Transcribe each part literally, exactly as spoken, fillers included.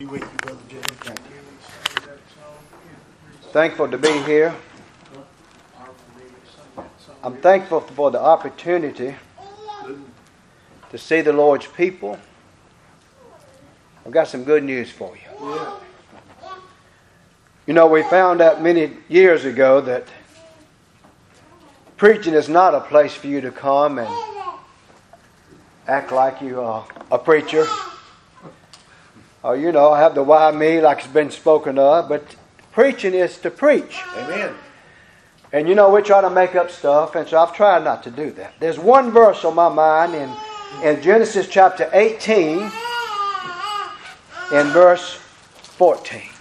with you, Brother Jim. Thankful to be here. I'm thankful for the opportunity to see the Lord's people. I've got some good news for you. You know, we found out many years ago that preaching is not a place for you to come and act like you are a preacher. Or, you know, have the why me like it's been spoken of. But preaching is to preach. Amen. And you know, we try to make up stuff, and so I've tried not to do that. There's one verse on my mind in, in Genesis chapter eighteen, in verse fourteen.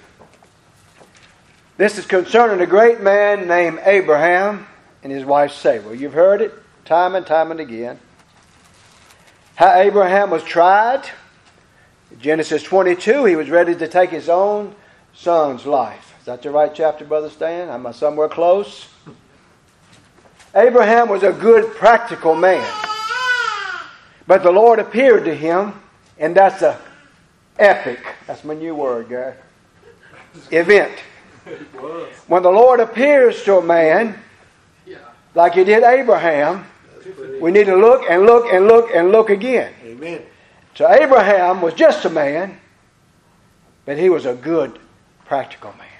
This is concerning a great man named Abraham and his wife Sarah. You've heard it time and time and again. How Abraham was tried. Genesis twenty-two, he was ready to take his own son's life. Is that the right chapter, Brother Stan? Am I somewhere close? Abraham was a good, practical man. But the Lord appeared to him, and that's a epic, that's my new word, Gary, event. When the Lord appears to a man, like he did Abraham, we need to look and look and look and look again. Amen. So Abraham was just a man, but he was a good, practical man.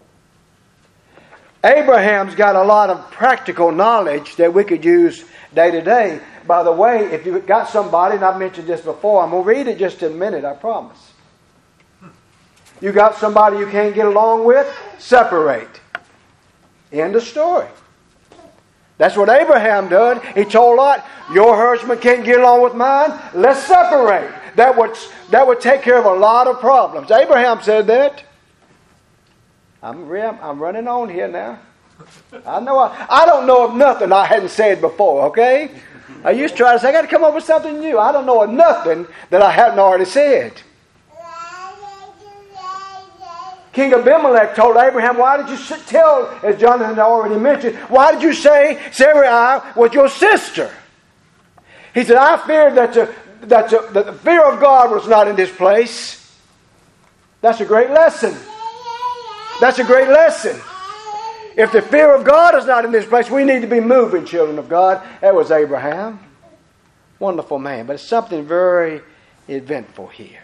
Abraham's got a lot of practical knowledge that we could use day to day. By the way, if you've got somebody, and I've mentioned this before, I'm going to read it just in a minute, I promise. You got somebody you can't get along with? Separate. End of story. That's what Abraham did. He told Lot, your herdsman can't get along with mine. Let's separate. That would, that would take care of a lot of problems. Abraham said that. I'm, I'm running on here now. I know I, I don't know of nothing I hadn't said before, okay? I used to try to say, I got to come up with something new. I don't know of nothing that I hadn't already said. King Abimelech told Abraham, why did you tell, as Jonathan already mentioned, why did you say Sarai was your sister? He said, I feared that the, that, the, that the fear of God was not in this place. That's a great lesson. That's a great lesson. If the fear of God is not in this place, we need to be moving, children of God. That was Abraham. Wonderful man. But it's something very eventful here.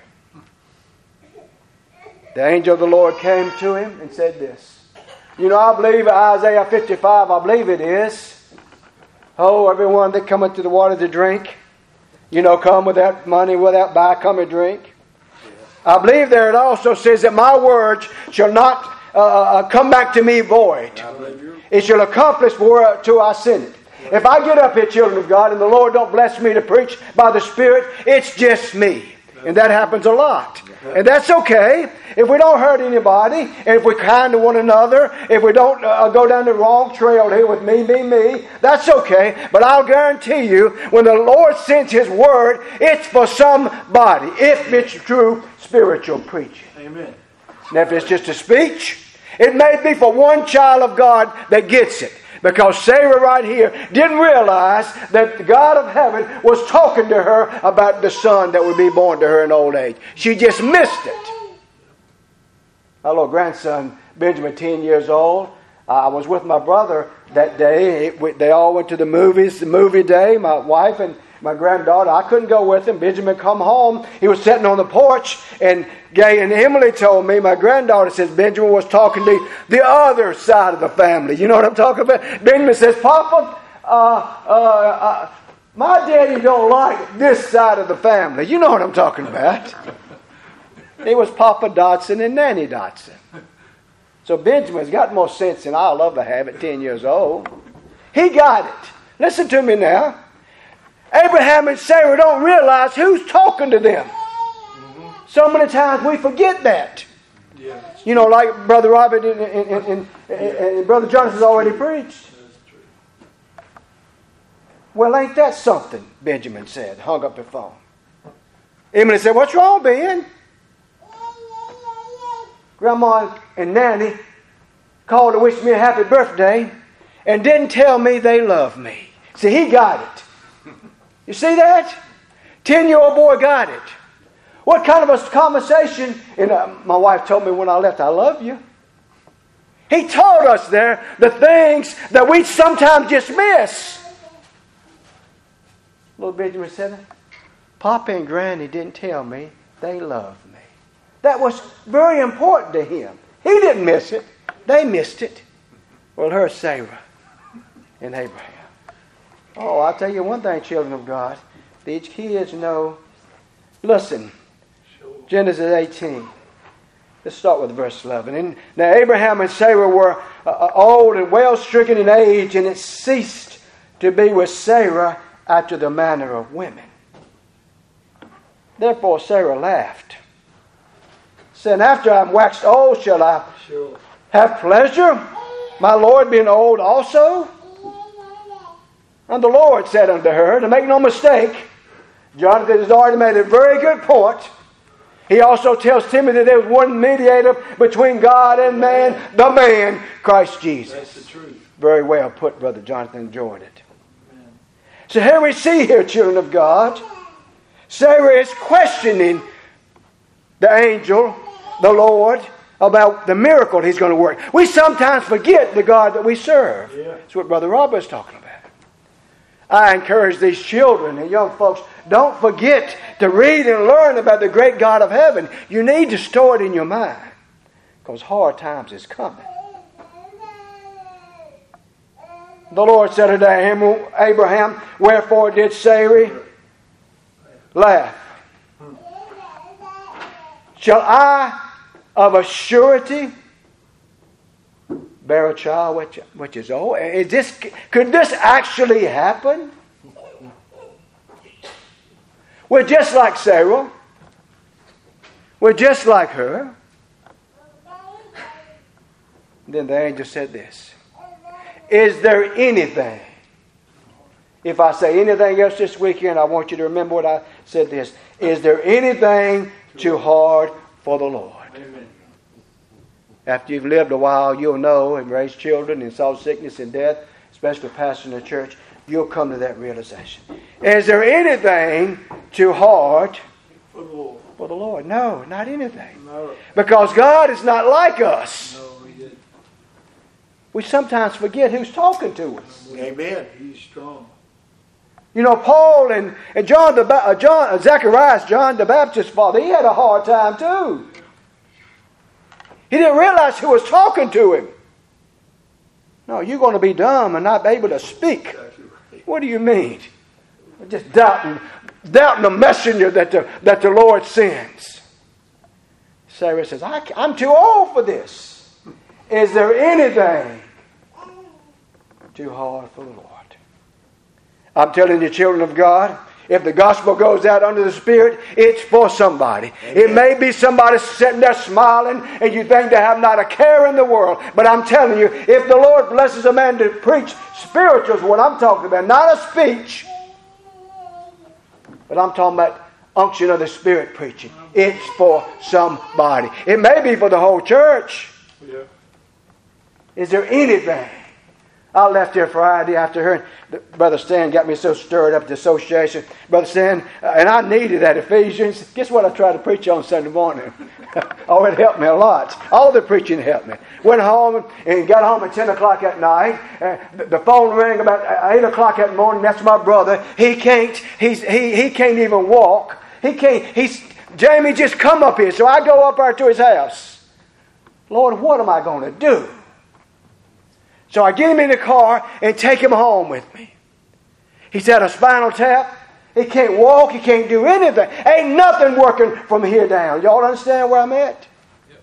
The angel of the Lord came to him and said this. You know, I believe Isaiah fifty-five, I believe it is. Oh, everyone that cometh to the water to drink, you know, come without money, without buy, come and drink. I believe there it also says that my words shall not uh, come back to me void. It shall accomplish whereto I send it. If I get up here, children of God, and the Lord don't bless me to preach by the Spirit, it's just me. And that happens a lot. And that's okay. If we don't hurt anybody, and if we're kind to one another, if we don't uh, go down the wrong trail here with me, me, me, that's okay. But I'll guarantee you, when the Lord sends His Word, it's for somebody, if it's true spiritual preaching. Amen. Now, if it's just a speech, it may be for one child of God that gets it. Because Sarah right here didn't realize that the God of heaven was talking to her about the son that would be born to her in old age. She just missed it. My little grandson, Benjamin, ten years old, I was with my brother that day. They all went to the movies, the movie day, my wife and my granddaughter. I couldn't go with him. Benjamin come home. He was sitting on the porch, and Gay and Emily told me, my granddaughter says, Benjamin was talking to the other side of the family. You know what I'm talking about? Benjamin says, Papa, uh, uh, uh, my daddy don't like this side of the family. You know what I'm talking about. It was Papa Dotson and Nanny Dotson. So Benjamin's got more sense than I'll ever have at ten years old. He got it. Listen to me now. Abraham and Sarah don't realize who's talking to them. Mm-hmm. So many times we forget that. Yeah. You know, like Brother Robert and, and, and, and, yeah. and Brother Jonathan has already preached. Well, ain't that something? Benjamin said, hung up the phone. Emily said, what's wrong, Ben? Grandma and Nanny called to wish me a happy birthday and didn't tell me they love me. See, he got it. You see that? Ten-year-old boy got it. What kind of a conversation? And uh, my wife told me when I left, I love you. He taught us there the things that we sometimes just miss. Little Benjamin said, Papa and Granny didn't tell me they loved me. That was very important to him. He didn't miss it. They missed it. Well, here's Sarah and Abraham. Oh, I'll tell you one thing, children of God. These kids know. Listen, Genesis eighteen. Let's start with verse eleven. And now Abraham and Sarah were uh, old and well stricken in age, and it ceased to be with Sarah after the manner of women. Therefore Sarah laughed, saying, After I am waxed old, shall I sure. have pleasure, my Lord being old also? And the Lord said unto her, to make no mistake, Jonathan has already made a very good point. He also tells Timothy that there was one mediator between God and man, the man, Christ Jesus. That's the truth. Very well put, Brother Jonathan. Enjoyed it. Amen. So here we see here, children of God, Sarah is questioning the angel, the Lord, about the miracle He's going to work. We sometimes forget the God that we serve. Yeah. That's what Brother Robert is talking about. I encourage these children and young folks, don't forget to read and learn about the great God of heaven. You need to store it in your mind, because hard times is coming. The Lord said unto Abraham, Wherefore did Sarah laugh? Shall I of a surety bear a child which, which is old? Is this, could this actually happen? We're just like Sarah. We're just like her. Then the angel said this. Is there anything? If I say anything else this weekend, I want you to remember what I said this. Is there anything too hard for the Lord? Amen. After you've lived a while, you'll know and raised children and saw sickness and death, especially pastoring the church, you'll come to that realization. Is there anything too hard for the Lord? For the Lord? No, not anything. No. Because God is not like us. No, He didn't. We sometimes forget who's talking to us. Amen. He's strong. You know, Paul and, and John, the uh, John, uh, Zacharias, John the Baptist's father, he had a hard time too. He didn't realize who was talking to him. No, you're going to be dumb and not be able to speak. What do you mean? Just doubting, doubting the messenger that the, that the Lord sends. Sarah says, I, I'm too old for this. Is there anything too hard for the Lord? I'm telling you, children of God, if the gospel goes out under the Spirit, it's for somebody. Amen. It may be somebody sitting there smiling and you think they have not a care in the world. But I'm telling you, if the Lord blesses a man to preach, spiritual is what I'm talking about. Not a speech. But I'm talking about unction of the Spirit preaching. It's for somebody. It may be for the whole church. Yeah. Is there anything? I left here Friday after hearing Brother Stan got me so stirred up at the association. Brother Stan, uh, and I needed that Ephesians. Guess what I tried to preach on Sunday morning? Oh, it helped me a lot. All the preaching helped me. Went home and got home at ten o'clock at night. Uh, the, the phone rang about eight o'clock that morning. That's my brother. He can't, he's, he, he can't even walk. He can't, he's, Jamie, just come up here. So I go up there to his house. Lord, what am I going to do? So I get him in the car and take him home with me. He's had a spinal tap. He can't walk. He can't do anything. Ain't nothing working from here down. Y'all understand where I'm at? Yep.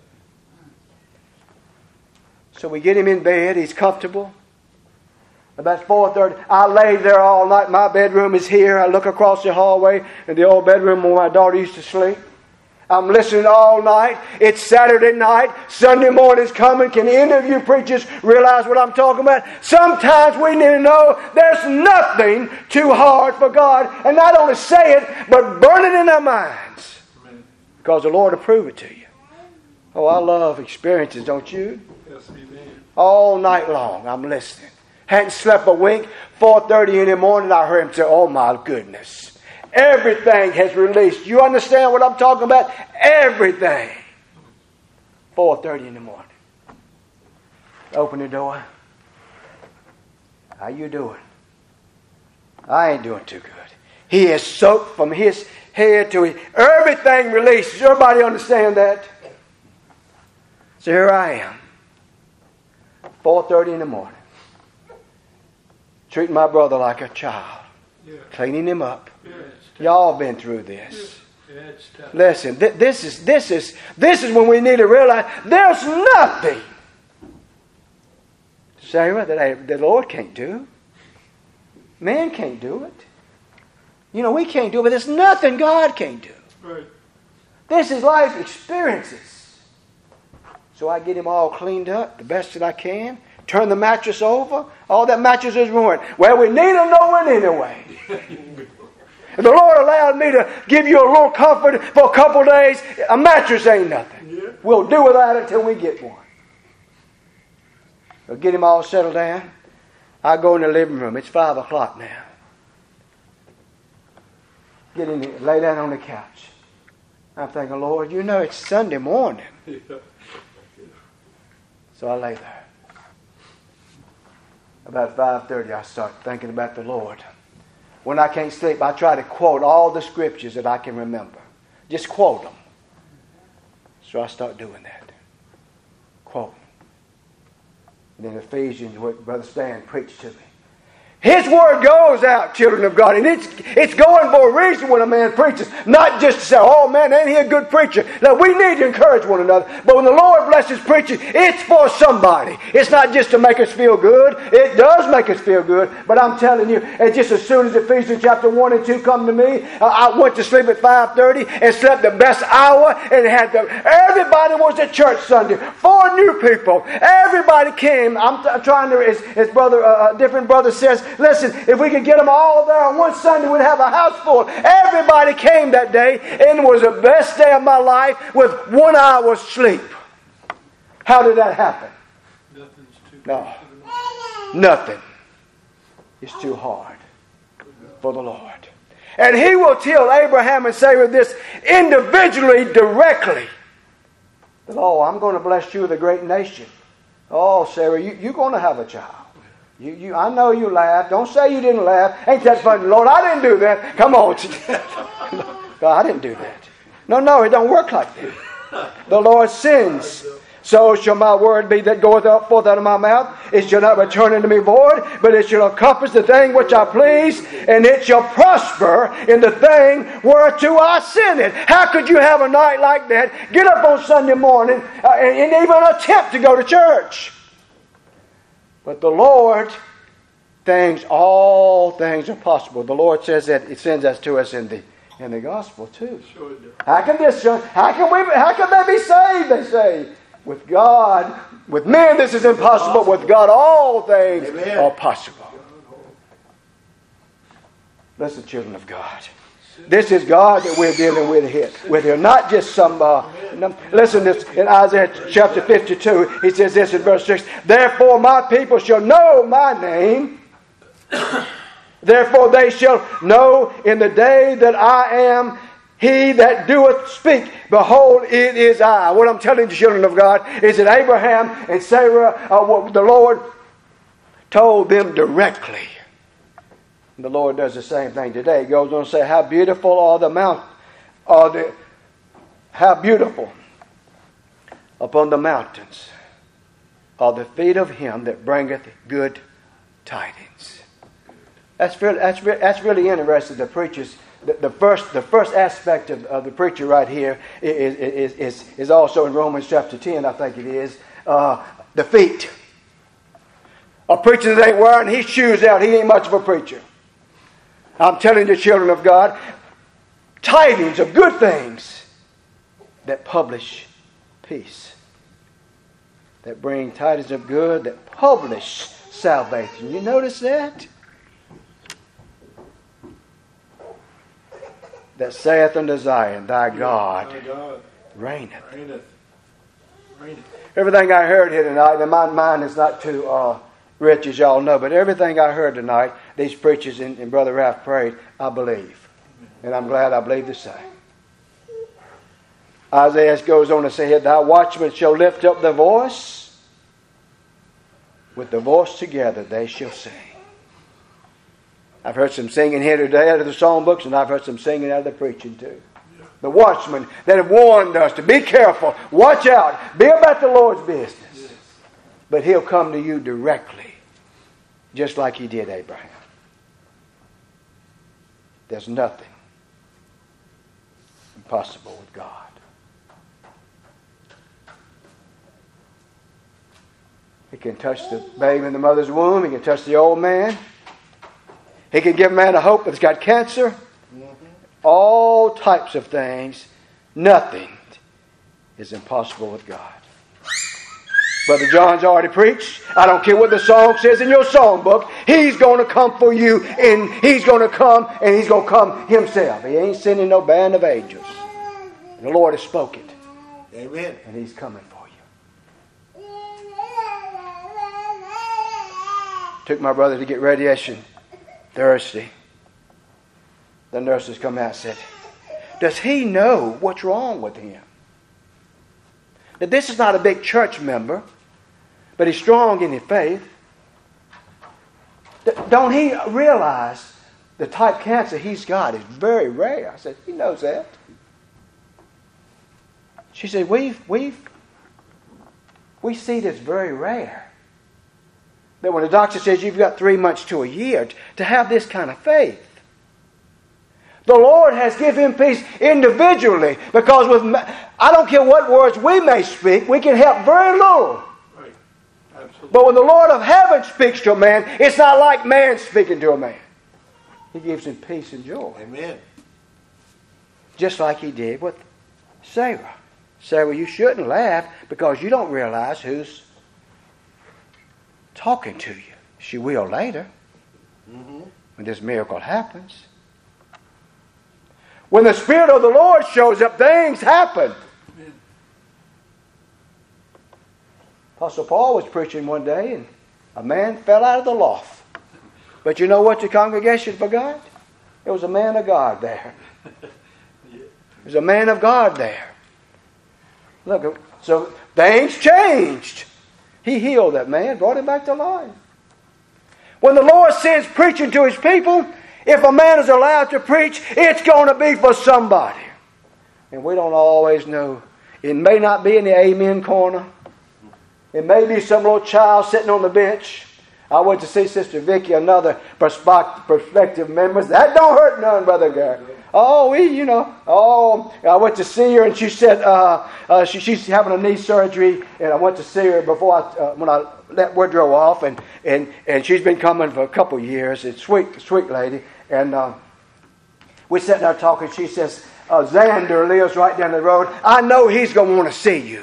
So we get him in bed. He's comfortable. About four thirty, I lay there all night. My bedroom is here. I look across the hallway in the old bedroom where my daughter used to sleep. I'm listening all night. It's Saturday night. Sunday morning's coming. Can any of you preachers realize what I'm talking about? Sometimes we need to know there's nothing too hard for God. And not only say it, but burn it in our minds. Amen. Because the Lord will prove it to you. Oh, I love experiences, don't you? Yes, amen. All night long, I'm listening. Hadn't slept a wink. four thirty in the morning, I heard him say, oh my goodness. Everything has released. You understand what I'm talking about? Everything. four thirty in the morning. Open the door. How you doing? I ain't doing too good. He is soaked from his head to his... Everything released. Does everybody understand that? So here I am. four thirty in the morning. Treating my brother like a child. Yeah. Cleaning him up. Yeah, Y'all been through this. yeah, it's tough. Listen, th- this is this is this is when we need to realize there's nothing, Sarah, that I, the Lord can't do. Man can't do it. You know, we can't do it, but there's nothing God can't do. Right. This is life experiences. So I get him all cleaned up the best that I can. Turn the mattress over. All that mattress is ruined. Well, we need a new one anyway. If the Lord allowed me to give you a little comfort for a couple days, a mattress ain't nothing. Yeah. We'll do without it until we get one. So get him all settled down. I go in the living room. It's five o'clock now. Get in there, lay down on the couch. I'm thinking, Lord, you know it's Sunday morning. Yeah. So I lay there. About five thirty, I start thinking about the Lord. When I can't sleep, I try to quote all the scriptures that I can remember. Just quote them. So I start doing that. Quote. And then Ephesians, what Brother Stan preached to me. His word goes out, children of God, and it's it's going for a reason when a man preaches. Not just to say, oh man, ain't he a good preacher? Now, we need to encourage one another. But when the Lord blesses preaching, it's for somebody. It's not just to make us feel good. It does make us feel good. But I'm telling you, it's just as soon as Ephesians chapter one and two come to me, uh, I went to sleep at five thirty and slept the best hour and had the, everybody was at church Sunday. Four new people. Everybody came. I'm t- trying to, as, as brother, uh, different brother says, listen, if we could get them all there on one Sunday, we'd have a house full. Everybody came that day, and it was the best day of my life with one hour's sleep. How did that happen? Nothing's too No. Nothing. It's too hard for the Lord. And He will tell Abraham and Sarah this individually, directly. That, oh, I'm going to bless you with a great nation. Oh, Sarah, you, you're going to have a child. You, you, I know you laughed. Don't say you didn't laugh. Ain't that funny? Lord, I didn't do that. Come on. God, I didn't do that. No, no, it don't work like that. The Lord sends. So shall my word be that goeth out forth out of my mouth. It shall not return unto me void, but it shall accomplish the thing which I please, and it shall prosper in the thing whereto I send it. How could you have a night like that, get up on Sunday morning, uh, and, and even attempt to go to church? But the Lord, things, all things are possible. The Lord says that He sends us to us in the in the gospel too. Sure does. How can this? How can we? How can they be saved? They say, with God, with men this is impossible. With God, all things Amen. are possible. Listen, children of God. This is God that we're dealing with here. With here, not just some. Uh, no, listen, this in Isaiah chapter fifty-two. He says this in verse six. Therefore, my people shall know my name. Therefore, they shall know in the day that I am He that doeth speak. Behold, it is I. What I'm telling the children of God is that Abraham and Sarah, uh, what the Lord told them directly. The Lord does the same thing today. He goes on to say, how beautiful are the mount, are the, how beautiful upon the mountains are the feet of him that bringeth good tidings. That's really, that's, re- that's really interesting. The preachers, the, the first, the first aspect of, of the preacher right here is, is, is, is also in Romans chapter ten, I think it is, uh, the feet. A preacher that ain't wearing his shoes out, he ain't much of a preacher. I'm telling the children of God, tidings of good things that publish peace. That bring tidings of good, that publish salvation. You notice that? That saith unto Zion, thy God, My God reigneth. reigneth. Reigneth. Everything I heard here tonight, and my mind is not too uh, rich as y'all know, but everything I heard tonight, these preachers and, and Brother Ralph prayed, I believe. And I'm glad I believe the same. Isaiah goes on to say, thy watchmen shall lift up their voice. With the voice together they shall sing. I've heard some singing here today out of the songbooks, and I've heard some singing out of the preaching too. The watchmen that have warned us to be careful, watch out, be about the Lord's business. Yes. But He'll come to you directly, just like He did Abraham. There's nothing impossible with God. He can touch the babe in the mother's womb. He can touch the old man. He can give a man a hope that's got cancer. All types of things. Nothing is impossible with God. Brother John's already preached. I don't care what the song says in your songbook. He's going to come for you, and He's going to come, and He's going to come Himself. He ain't sending no band of angels. And the Lord has spoken it. Amen. And He's coming for you. Took my brother to get radiation Thursday. The nurses come out and said, does he know what's wrong with him? That this is not a big church member, but he's strong in his faith. Don't he realize the type of cancer he's got is very rare? I said, he knows that. She said, we've, we've, we see this very rare. That when the doctor says you've got three months to a year to have this kind of faith. The Lord has given him peace individually, because with I don't care what words we may speak, we can help very little. Right. Absolutely. But when the Lord of heaven speaks to a man, it's not like man speaking to a man. He gives him peace and joy. Amen. Just like He did with Sarah. Sarah, you shouldn't laugh because you don't realize who's talking to you. She will later, mm-hmm. when this miracle happens. When the Spirit of the Lord shows up, things happen. Amen. Apostle Paul was preaching one day, and a man fell out of the loft. But you know what the congregation forgot? There was a man of God there. There was a man of God there. Look, so things changed. He healed that man, brought him back to life. When the Lord sends preaching to His people, if a man is allowed to preach, it's going to be for somebody. And we don't always know. It may not be in the amen corner. It may be some little child sitting on the bench. I went to see Sister Vicky, another prospective member. That don't hurt none, Brother Gary. Oh, we, you know, oh, I went to see her, and she said uh, uh, she, she's having a knee surgery, and I went to see her before I, uh, when I let Woodrow off, and, and, and she's been coming for a couple of years. It's sweet, sweet lady, and uh, we're sitting there talking. She says, uh, Xander lives right down the road. I know he's going to want to see you.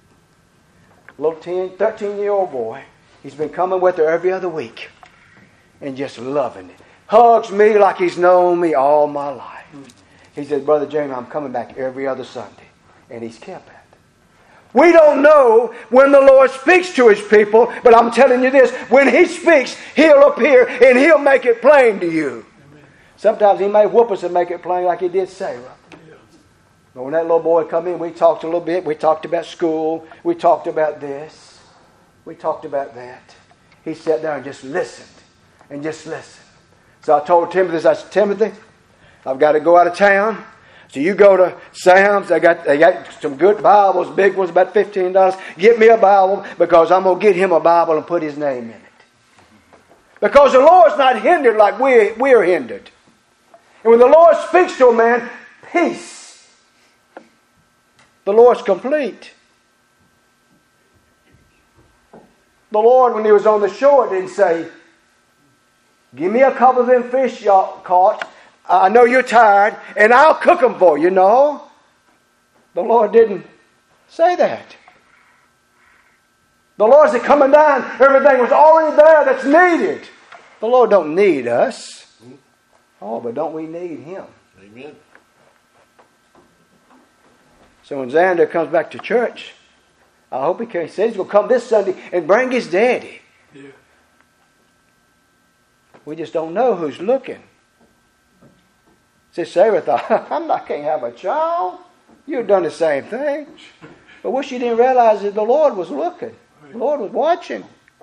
Little ten, thirteen-year-old boy. He's been coming with her every other week, and just loving it. Hugs me like he's known me all my life. He said, Brother James, I'm coming back every other Sunday. And he's kept that. We don't know when the Lord speaks to His people, but I'm telling you this, when He speaks, He'll appear and He'll make it plain to you. Amen. Sometimes He may whoop us and make it plain like He did Sarah. Yeah. But when that little boy come in, we talked a little bit. We talked about school. We talked about this. We talked about that. He sat down and just listened. And just listened. So I told Timothy, I said, Timothy, I've got to go out of town. So you go to Sam's. They got they got some good Bibles, big ones, about fifteen dollars. Get me a Bible, because I'm going to get him a Bible and put his name in it. Because the Lord's not hindered like we, we're hindered. And when the Lord speaks to a man, peace. The Lord's complete. The Lord, when He was on the shore, didn't say, give me a couple of them fish y'all caught. I know you're tired, and I'll cook them for you. No. The Lord didn't say that. The Lord said, coming down, everything was already there that's needed. The Lord don't need us. Oh, but don't we need Him? Amen. So when Xander comes back to church, I hope he can. He says he's going to come this Sunday and bring his daddy. Yeah. We just don't know who's looking. See, Sarah thought, I'm not, I can't have a child. You've done the same thing. But what she didn't realize is the Lord was looking. The Lord was watching.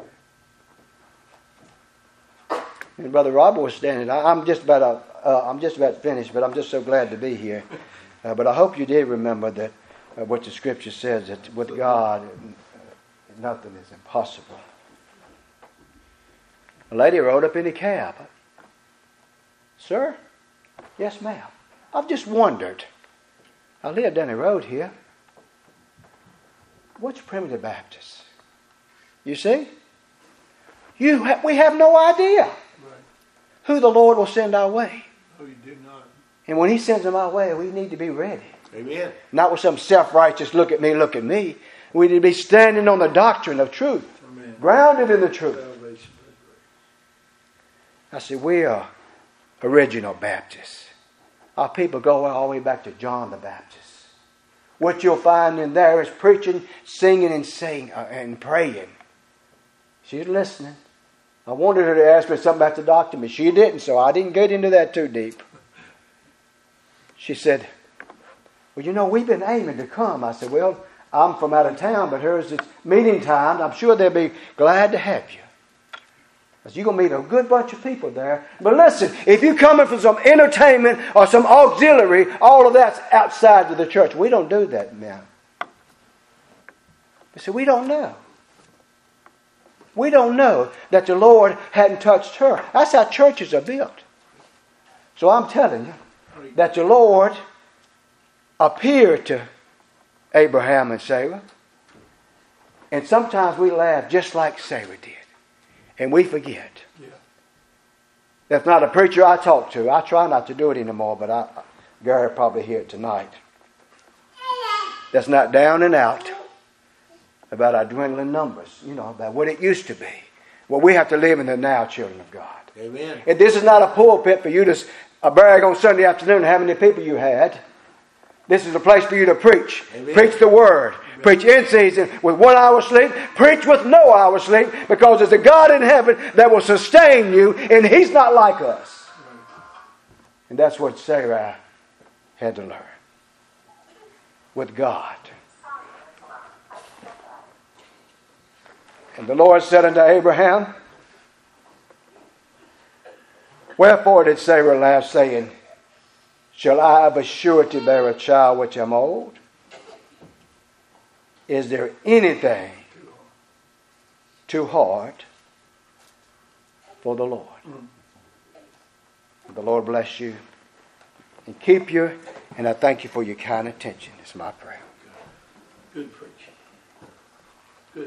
And Brother Robert was standing. I, I'm just about a, uh, I'm just about finished, but I'm just so glad to be here. Uh, but I hope you did remember that uh, what the Scripture says, that with God, uh, nothing is impossible. A lady rode up in a cab. Sir? Yes, ma'am. I've just wondered. I live down the road here. What's Primitive Baptist? You see? You ha- we have no idea who the Lord will send our way. No, you do not. And when He sends them our way, we need to be ready. Amen. Not with some self-righteous, look at me, look at me. We need to be standing on the doctrine of truth. Amen. Grounded in the truth. Salvation. I said, we are original Baptists. Our people go all the way back to John the Baptist. What you'll find in there is preaching, singing, and singing, uh, and praying. She's listening. I wanted her to ask me something about the doctrine, but she didn't, so I didn't get into that too deep. She said, well, you know, we've been aiming to come. I said, well, I'm from out of town, but here's this meeting time. I'm sure they'll be glad to have you. I said, you're going to meet a good bunch of people there. But listen, if you're coming for some entertainment or some auxiliary, all of that's outside of the church. We don't do that now. I said, we don't know. We don't know that the Lord hadn't touched her. That's how churches are built. So I'm telling you that the Lord appeared to Abraham and Sarah. And sometimes we laugh just like Sarah did. And we forget. Yeah. That's not a preacher I talk to. I try not to do it anymore, but I, Gary will probably hear it tonight. That's not down and out about our dwindling numbers, you know, about what it used to be. Well, we have to live in the now, children of God. Amen. And this is not a pulpit for you to uh, brag on Sunday afternoon how many people you had. This is a place for you to preach. Amen. Preach the Word. Amen. Preach in season with one hour sleep. Preach with no hour sleep, because there's a God in heaven that will sustain you, and He's not like us. And that's what Sarah had to learn. With God. And the Lord said unto Abraham, wherefore did Sarah laugh, saying, shall I of a surety bear a child which am old? Is there anything too hard for the Lord? The Lord bless you and keep you, and I thank you for your kind attention. It's my prayer. Good preaching. Good.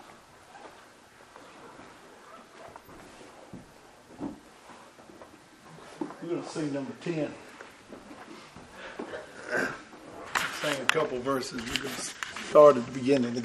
We're going to sing number ten. Sing a couple verses. We're going to start at the beginning again.